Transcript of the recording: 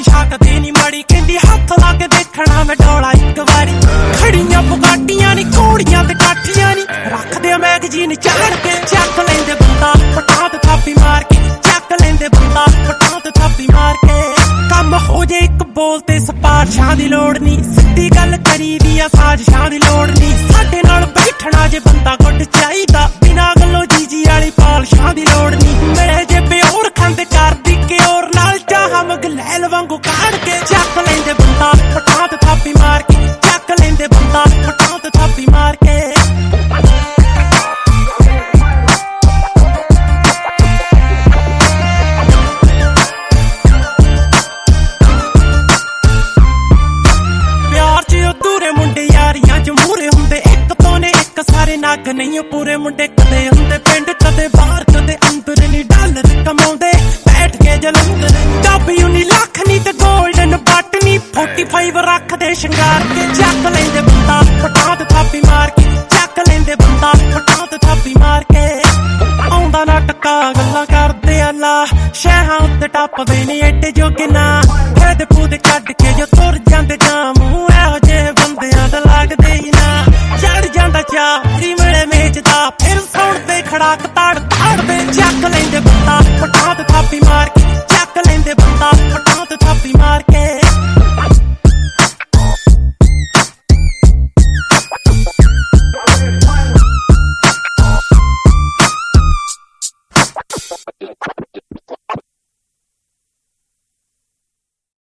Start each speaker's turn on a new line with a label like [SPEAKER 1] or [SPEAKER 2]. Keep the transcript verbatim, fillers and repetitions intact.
[SPEAKER 1] छकदे नी माड़ी कहंदी हत्थ ला के देखना मैं डोला इक वारी खड़ियां बुगाटियां नी घोड़ियां ते काठियां नी रखदे मैगजीन चाड़ के चक लेंदे बंदा पटात थापी मार के चक लेंदे बंदा पटात थापी मार के कम हो जे एक बोल ते सिफारिशां दी लोड़ नी सिद्धी गल करी दी आ साजिशां दी लोड़ नी साडे नाल बैठना जे बंदा गुड चाहीदा बिना गल्लों जीजी वाली पालशां दी लोड़ नी मेरे जे प्योर खंड कर दी के और नाल चाह मगलैल वांगू काड़ के चक लेंदे बंदा पटात थापी मार के चक लेंदे बंदा पटात थापी मार के नग नहीं पूरे मुंडे कदे हुंदे पिंड कदे बाहर कदे अंदर नी डॉलर कमाउंदे बैठ के जलंधर डब्बू नी लख नी ते गोल्डन बट नी फोर्टी फाइव रखदे शंगार के चक लेंदे बंदा पटात थापी मार के चक लेंदे बंदा पटात थापी मार के आउंदा ना टक्का गल्लां करदे अल्लाह शहां उत्ते टप्पदे नी एडे जोगे ना फैद फूद